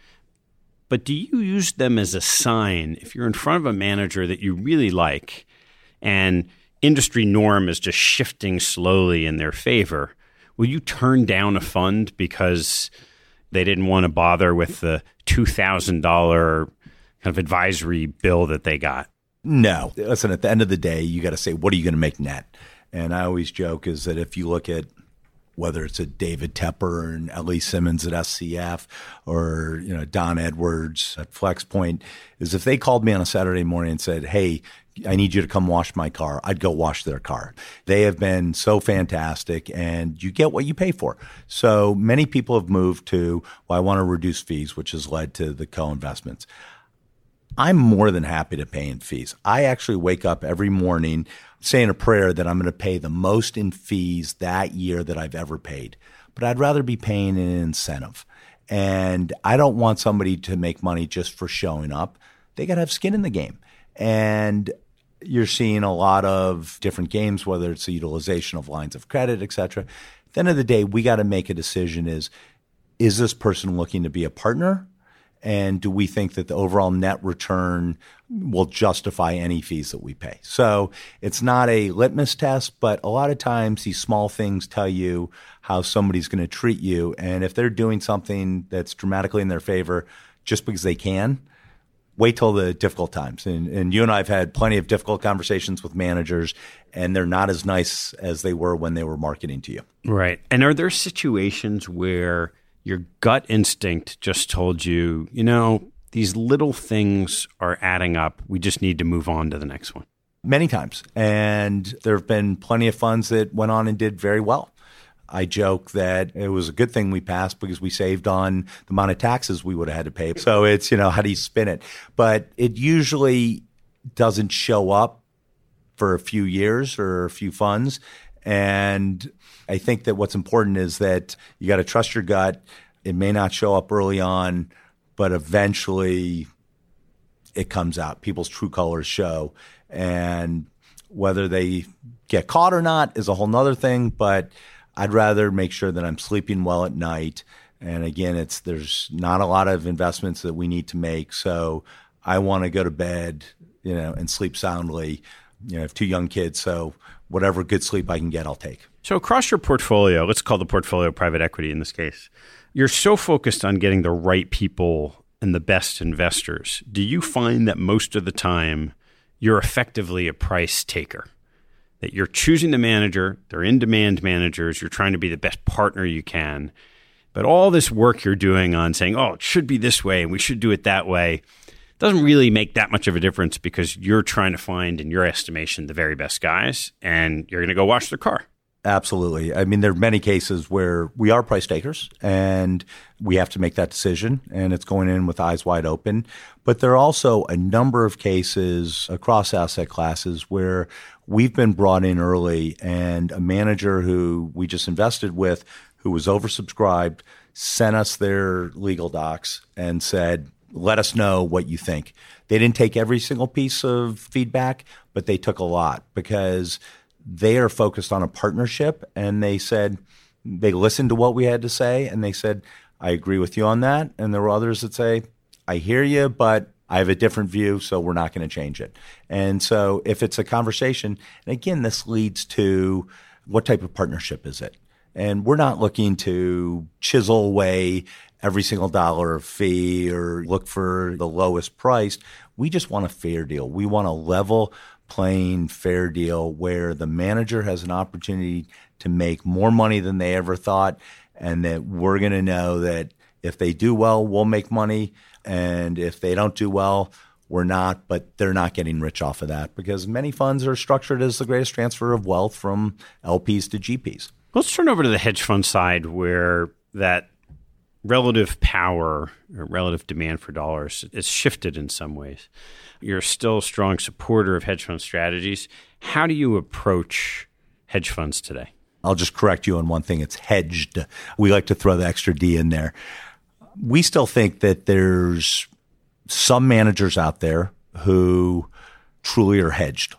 But do you use them as a sign if you're in front of a manager that you really like and industry norm is just shifting slowly in their favor? Will you turn down a fund because they didn't want to bother with the two thousand dollars kind of advisory bill that they got? No. Listen, at the end of the day, you got to say, what are you going to make net? And I always joke is that if you look at whether it's a David Tepper and Ellie Simmons at S C F or, you know, Don Edwards at FlexPoint, is if they called me on a Saturday morning and said, hey, I need you to come wash my car, I'd go wash their car. They have been so fantastic, and you get what you pay for. So many people have moved to, well, I want to reduce fees, which has led to the co-investments. I'm more than happy to pay in fees. I actually wake up every morning saying a prayer that I'm going to pay the most in fees that year that I've ever paid. But I'd rather be paying an incentive. And I don't want somebody to make money just for showing up. They got to have skin in the game. And you're seeing a lot of different games, whether it's the utilization of lines of credit, et cetera. At the end of the day, we got to make a decision is, is this person looking to be a partner? And do we think that the overall net return will justify any fees that we pay? So it's not a litmus test, but a lot of times these small things tell you how somebody's going to treat you. And if they're doing something that's dramatically in their favor just because they can, wait till the difficult times. And, and you and I have had plenty of difficult conversations with managers, and they're not as nice as they were when they were marketing to you. Right. And are there situations where your gut instinct just told you, you know, these little things are adding up, we just need to move on to the next one? Many times. And there have been plenty of funds that went on and did very well. I joke that it was a good thing we passed because we saved on the amount of taxes we would have had to pay. So it's, you know, how do you spin it? But it usually doesn't show up for a few years or a few funds. And I think that what's important is that you got to trust your gut. It may not show up early on, but eventually it comes out. People's true colors show. And whether they get caught or not is a whole nother thing, but I'd rather make sure that I'm sleeping well at night. And again, it's there's not a lot of investments that we need to make. So I want to go to bed, you know, and sleep soundly. You know, I have two young kids, so whatever good sleep I can get, I'll take. So across your portfolio, let's call the portfolio private equity in this case, you're so focused on getting the right people and the best investors. Do you find that most of the time you're effectively a price taker? That you're choosing the manager, they're in-demand managers, you're trying to be the best partner you can, but all this work you're doing on saying, oh, it should be this way and we should do it that way, doesn't really make that much of a difference because you're trying to find, in your estimation, the very best guys, and you're going to go wash their car. Absolutely. I mean, there are many cases where we are price takers and we have to make that decision, and it's going in with eyes wide open. But there are also a number of cases across asset classes where we've been brought in early, and a manager who we just invested with, who was oversubscribed, sent us their legal docs and said, let us know what you think. They didn't take every single piece of feedback, but they took a lot because they are focused on a partnership, and they said, they listened to what we had to say, and they said, I agree with you on that. And there were others that say, I hear you, but I have a different view, so we're not going to change it. And so if it's a conversation, and again, this leads to what type of partnership is it? And we're not looking to chisel away every single dollar of fee or look for the lowest price. We just want a fair deal. We want a level playing fair deal where the manager has an opportunity to make more money than they ever thought, and that we're going to know that if they do well, we'll make money, and if they don't do well, we're not, but they're not getting rich off of that because many funds are structured as the greatest transfer of wealth from L Ps to G Ps. Let's turn over to the hedge fund side where that relative power or relative demand for dollars is shifted in some ways. You're still a strong supporter of hedge fund strategies. How do you approach hedge funds today? I'll just correct you on one thing. It's hedged. We like to throw the extra D in there. We still think that there's some managers out there who truly are hedged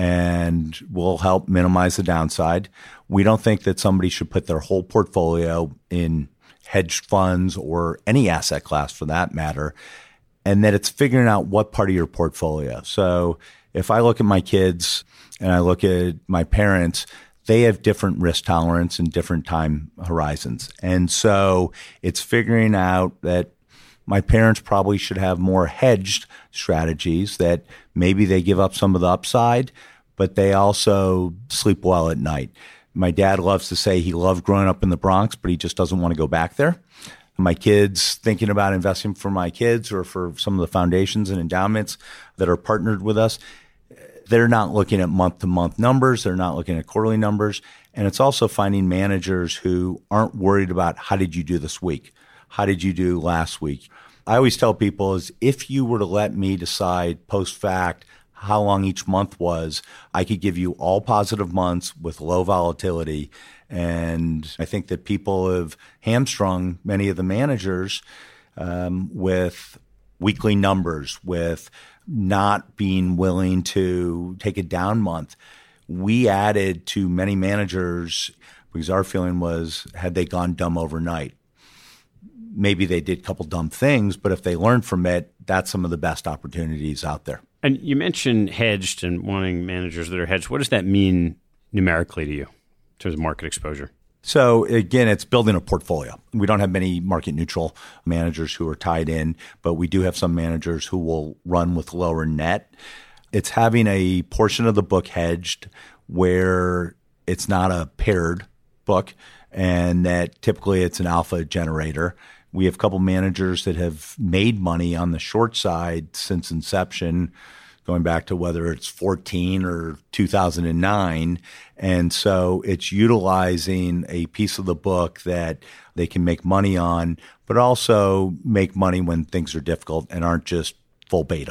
and will help minimize the downside. We don't think that somebody should put their whole portfolio in hedge funds or any asset class for that matter, and that it's figuring out what part of your portfolio. So if I look at my kids and I look at my parents, they have different risk tolerance and different time horizons. And so it's figuring out that my parents probably should have more hedged strategies, that maybe they give up some of the upside, but they also sleep well at night. My dad loves to say he loved growing up in the Bronx, but he just doesn't want to go back there. My kids, thinking about investing for my kids or for some of the foundations and endowments that are partnered with us, they're not looking at month-to-month numbers. They're not looking at quarterly numbers. And it's also finding managers who aren't worried about how did you do this week? How did you do last week? I always tell people is if you were to let me decide post-fact how long each month was, I could give you all positive months with low volatility. And I think that people have hamstrung many of the managers um, with weekly numbers, with not being willing to take a down month. We added to many managers because our feeling was, had they gone dumb overnight? Maybe they did a couple dumb things, but if they learned from it, that's some of the best opportunities out there. And you mentioned hedged and wanting managers that are hedged. What does that mean numerically to you in terms of market exposure? So again, it's building a portfolio. We don't have many market neutral managers who are tied in, but we do have some managers who will run with lower net. It's having a portion of the book hedged where it's not a paired book, and that typically it's an alpha generator. We have a couple managers that have made money on the short side since inception, going back to whether it's fourteen or two thousand nine. And so it's utilizing a piece of the book that they can make money on, but also make money when things are difficult and aren't just full beta.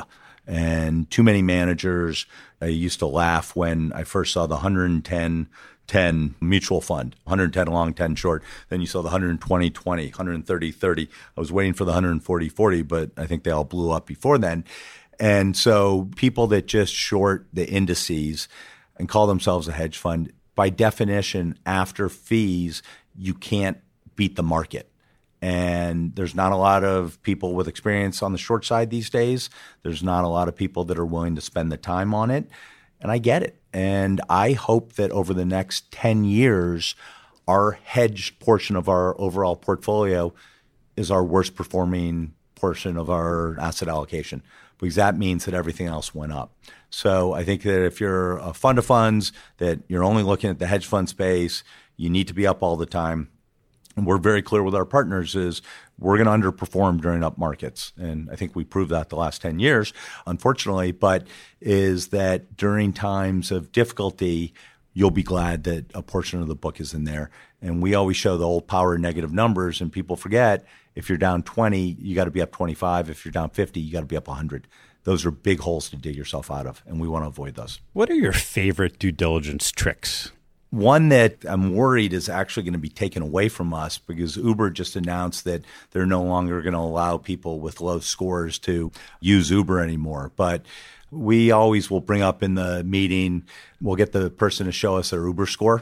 And too many managers, I used to laugh when I first saw the one hundred ten ten mutual fund, one hundred ten long, ten short. Then you saw the one hundred twenty twenty, one hundred thirty thirty. I was waiting for the one hundred forty forty, but I think they all blew up before then. And so people that just short the indices and call themselves a hedge fund, by definition, after fees, you can't beat the market. And there's not a lot of people with experience on the short side these days. There's not a lot of people that are willing to spend the time on it. And I get it. And I hope that over the next ten years, our hedged portion of our overall portfolio is our worst performing portion of our asset allocation, because that means that everything else went up. So I think that if you're a fund of funds, that you're only looking at the hedge fund space, you need to be up all the time. And we're very clear with our partners is we're going to underperform during up markets. And I think we proved that the last ten years, unfortunately, but is that during times of difficulty, you'll be glad that a portion of the book is in there. And we always show the old power of negative numbers, and people forget if you're down twenty, you got to be up twenty-five. If you're down fifty, you got to be up one hundred. Those are big holes to dig yourself out of, and we want to avoid those. What are your favorite due diligence tricks? One that I'm worried is actually going to be taken away from us because Uber just announced that they're no longer going to allow people with low scores to use Uber anymore. But we always will bring up in the meeting, we'll get the person to show us their Uber score.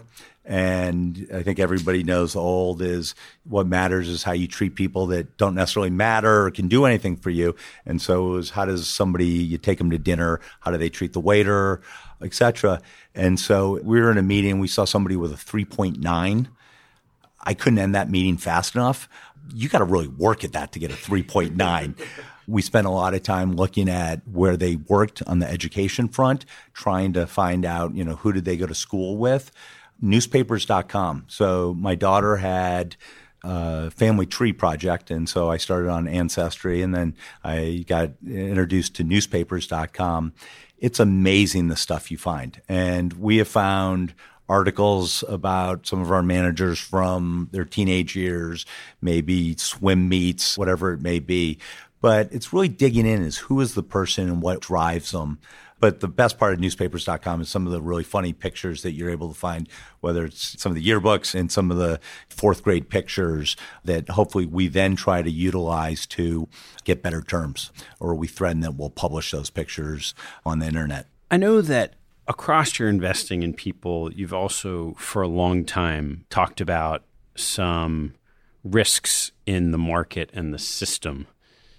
And I think everybody knows old is what matters is how you treat people that don't necessarily matter or can do anything for you. And so it was how does somebody, you take them to dinner, how do they treat the waiter, et cetera. And so we were in a meeting, we saw somebody with a three point nine. I couldn't end that meeting fast enough. You got to really work at that to get a three point nine. We spent a lot of time looking at where they worked on the education front, trying to find out, you know, who did they go to school with. Newspapers dot com. So my daughter had a family tree project, and so I started on Ancestry, and then I got introduced to newspapers dot com. It's amazing the stuff you find. And we have found articles about some of our managers from their teenage years, maybe swim meets, whatever it may be. But it's really digging in is who is the person and what drives them. But the best part of newspapers dot com is some of the really funny pictures that you're able to find, whether it's some of the yearbooks and some of the fourth grade pictures that hopefully we then try to utilize to get better terms, or we threaten that we'll publish those pictures on the internet. I know that across your investing in people, you've also for a long time talked about some risks in the market and the system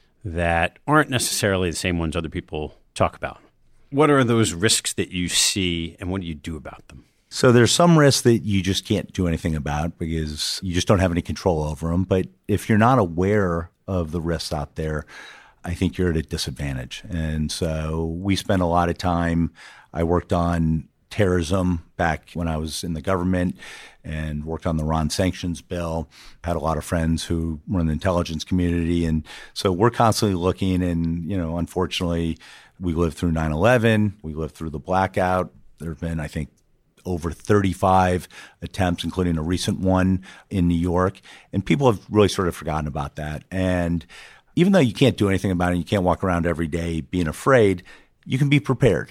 that aren't necessarily the same ones other people talk about. What are those risks that you see, and what do you do about them? So there's some risks that you just can't do anything about because you just don't have any control over them. But if you're not aware of the risks out there, I think you're at a disadvantage. And so we spent a lot of time. I worked on terrorism back when I was in the government and worked on the Iran sanctions bill. Had a lot of friends who were in the intelligence community. And so we're constantly looking, and, you know, unfortunately, we lived through nine eleven. We lived through the blackout. There have been, I think, over thirty-five attempts, including a recent one in New York. And people have really sort of forgotten about that. And even though you can't do anything about it, you can't walk around every day being afraid, you can be prepared.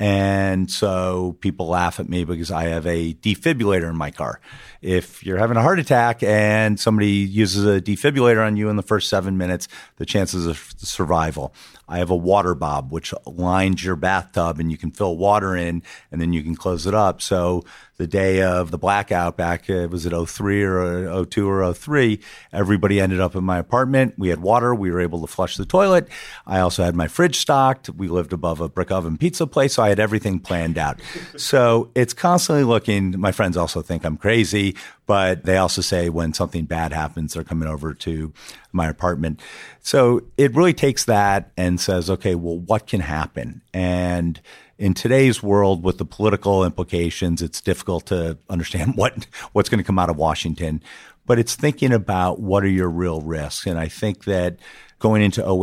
And so people laugh at me because I have a defibrillator in my car. If you're having a heart attack and somebody uses a defibrillator on you in the first seven minutes, the chances of survival. I have a water bob, which lines your bathtub and you can fill water in and then you can close it up. So the day of the blackout back, uh, was it oh three or oh two or oh three, everybody ended up in my apartment. We had water. We were able to flush the toilet. I also had my fridge stocked. We lived above a brick oven pizza place, so I had everything planned out. So it's constantly looking. My friends also think I'm crazy, but they also say when something bad happens, they're coming over to my apartment. So it really takes that and says, okay, well, what can happen? And in today's world, with the political implications, it's difficult to understand what what's going to come out of Washington. But it's thinking about what are your real risks. And I think that going into oh eight,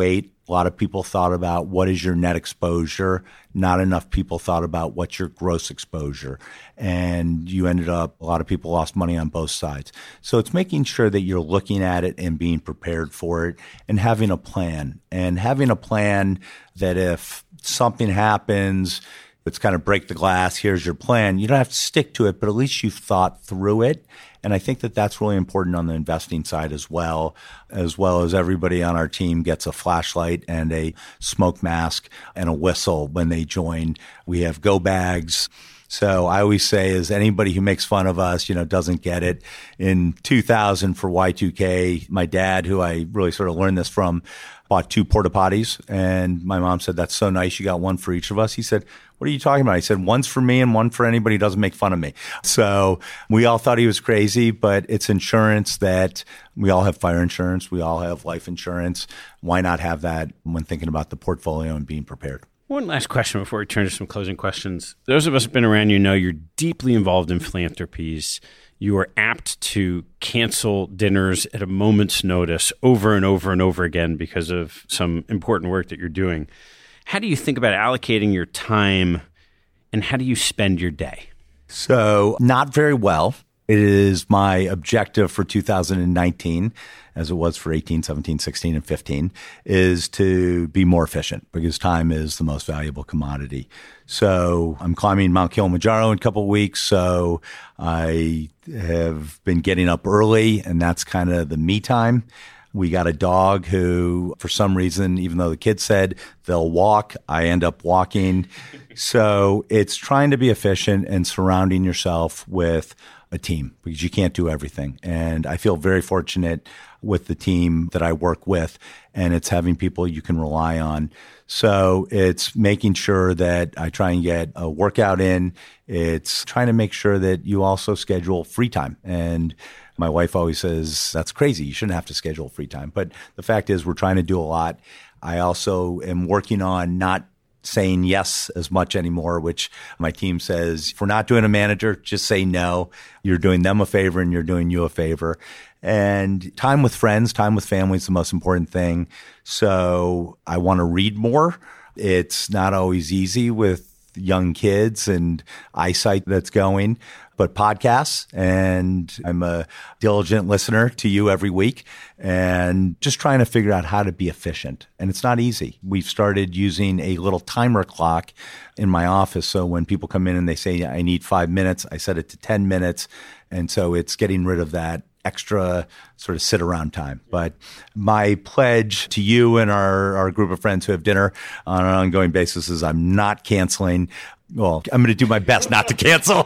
A lot of people thought about what is your net exposure. Not enough people thought about what's your gross exposure. And you ended up, a lot of people lost money on both sides. So it's making sure that you're looking at it and being prepared for it and having a plan. And having a plan that if something happens, it's kind of break the glass, here's your plan. You don't have to stick to it, but at least you've thought through it. And I think that that's really important on the investing side as well, as well as everybody on our team gets a flashlight and a smoke mask and a whistle when they join. We have go bags. So I always say is anybody who makes fun of us, you know, doesn't get it. In two thousand for Y two K, my dad, who I really sort of learned this from, bought two porta potties. And my mom said, that's so nice. You got one for each of us. He said, what are you talking about? I said, one's for me and one for anybody who doesn't make fun of me. So we all thought he was crazy, but it's insurance that we all have fire insurance. We all have life insurance. Why not have that when thinking about the portfolio and being prepared? One last question before we turn to some closing questions. Those of us who've been around you know you're deeply involved in philanthropies. You are apt to cancel dinners at a moment's notice over and over and over again because of some important work that you're doing. How do you think about allocating your time, and how do you spend your day? So not very well. It is my objective for two thousand nineteen, as it was for eighteen, seventeen, sixteen, and fifteen, is to be more efficient because time is the most valuable commodity. So I'm climbing Mount Kilimanjaro in a couple of weeks. So I have been getting up early, and that's kind of the me time. We got a dog who, for some reason, even though the kids said they'll walk, I end up walking. So it's trying to be efficient and surrounding yourself with a team because you can't do everything. And I feel very fortunate with the team that I work with, and it's having people you can rely on. So it's making sure that I try and get a workout in. It's trying to make sure that you also schedule free time. And my wife always says, that's crazy. You shouldn't have to schedule free time. But the fact is, we're trying to do a lot. I also am working on not saying yes as much anymore, which my team says, if we're not doing a manager, just say no. You're doing them a favor and you're doing you a favor. And time with friends, time with family is the most important thing. So I want to read more. It's not always easy with young kids and eyesight that's going, but podcasts. And I'm a diligent listener to you every week and just trying to figure out how to be efficient. And it's not easy. We've started using a little timer clock in my office. So when people come in and they say, I need five minutes, I set it to ten minutes. And so it's getting rid of that extra sort of sit around time. But my pledge to you and our, our group of friends who have dinner on an ongoing basis is I'm not canceling. Well, I'm going to do my best not to cancel.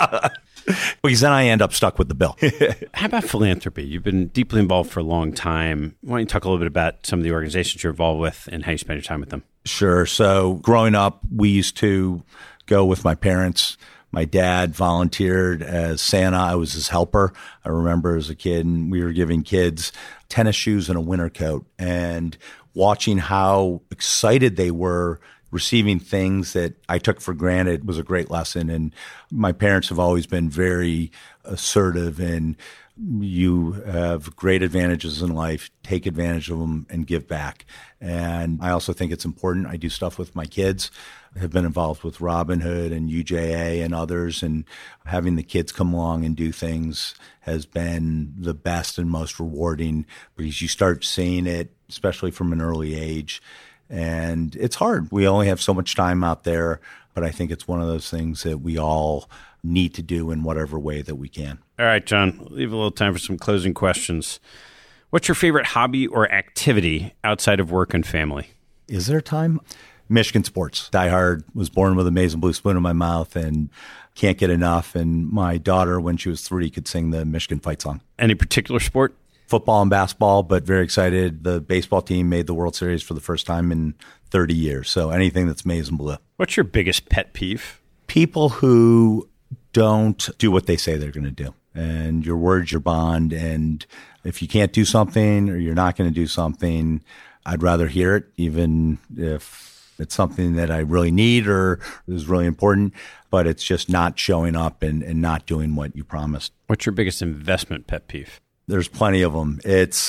Because then I end up stuck with the bill. How about philanthropy? You've been deeply involved for a long time. Why don't you talk a little bit about some of the organizations you're involved with and how you spend your time with them? Sure. So growing up, we used to go with my parents. My dad volunteered as Santa. I was his helper. I remember as a kid, and we were giving kids tennis shoes and a winter coat and watching how excited they were receiving things that I took for granted was a great lesson. And my parents have always been very assertive and you have great advantages in life, take advantage of them and give back. And I also think it's important. I do stuff with my kids. I have been involved with Robinhood and U J A and others, and having the kids come along and do things has been the best and most rewarding because you start seeing it, especially from an early age. And it's hard. We only have so much time out there, but I think it's one of those things that we all need to do in whatever way that we can. All right, John, we'll leave a little time for some closing questions. What's your favorite hobby or activity outside of work and family? Is there time? Michigan sports. Die hard. Was born with a Maize and Blue spoon in my mouth and can't get enough. And my daughter, when she was three, could sing the Michigan fight song. Any particular sport? Football and basketball, but very excited. The baseball team made the World Series for the first time in thirty years. So anything that's Maize and Blue. What's your biggest pet peeve? People who don't do what they say they're going to do. And your word's your bond. And if you can't do something or you're not going to do something, I'd rather hear it, even if it's something that I really need or is really important, but it's just not showing up and, and not doing what you promised. What's your biggest investment pet peeve? There's plenty of them. It's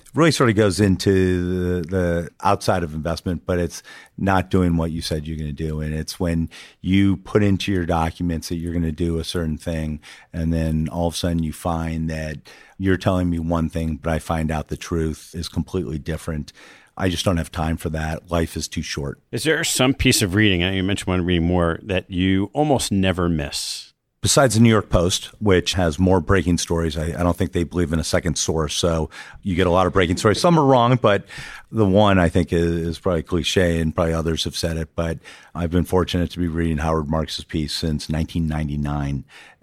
really sort of goes into the, the outside of investment, but it's not doing what you said you're going to do. And it's when you put into your documents that you're going to do a certain thing, and then all of a sudden you find that you're telling me one thing, but I find out the truth is completely different. I just don't have time for that. Life is too short. Is there some piece of reading, I know you mentioned one reading more, that you almost never miss? Besides the New York Post, which has more breaking stories, I, I don't think they believe in a second source. So you get a lot of breaking stories. Some are wrong, but the one I think is, is probably cliche, and probably others have said it. But I've been fortunate to be reading Howard Marks's piece since nineteen ninety-nine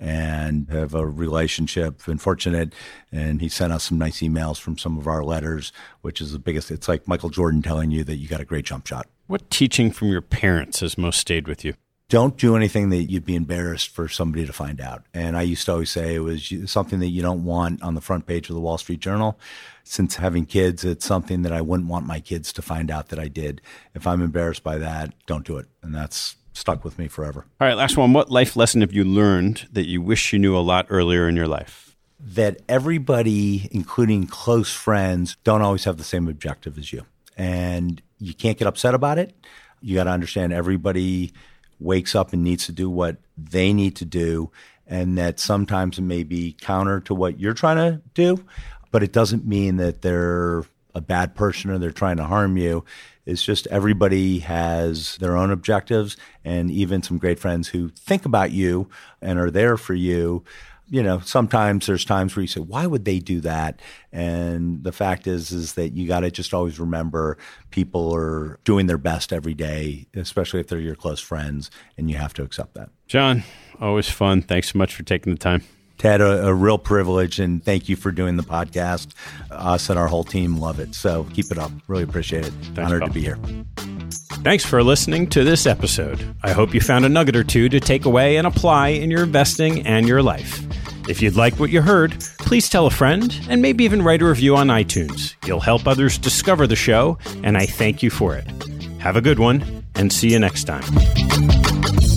and have a relationship. Been fortunate, and he sent us some nice emails from some of our letters, which is the biggest. It's like Michael Jordan telling you that you got a great jump shot. What teaching from your parents has most stayed with you? Don't do anything that you'd be embarrassed for somebody to find out. And I used to always say it was something that you don't want on the front page of the Wall Street Journal. Since having kids, it's something that I wouldn't want my kids to find out that I did. If I'm embarrassed by that, don't do it. And that's stuck with me forever. All right, last one. What life lesson have you learned that you wish you knew a lot earlier in your life? That everybody, including close friends, don't always have the same objective as you. And you can't get upset about it. You got to understand everybody wakes up and needs to do what they need to do, and that sometimes it may be counter to what you're trying to do, but it doesn't mean that they're a bad person or they're trying to harm you. It's just everybody has their own objectives, and even some great friends who think about you and are there for you. You know, sometimes there's times where you say, why would they do that? And the fact is, is that you got to just always remember people are doing their best every day, especially if they're your close friends, and you have to accept that. John, always fun. Thanks so much for taking the time. Ted, a, a real privilege, and thank you for doing the podcast. Us and our whole team love it. So keep it up. Really appreciate it. Thanks, Honored Bob. to be here. Thanks for listening to this episode. I hope you found a nugget or two to take away and apply in your investing and your life. If you'd like what you heard, please tell a friend and maybe even write a review on iTunes. You'll help others discover the show, and I thank you for it. Have a good one, and see you next time.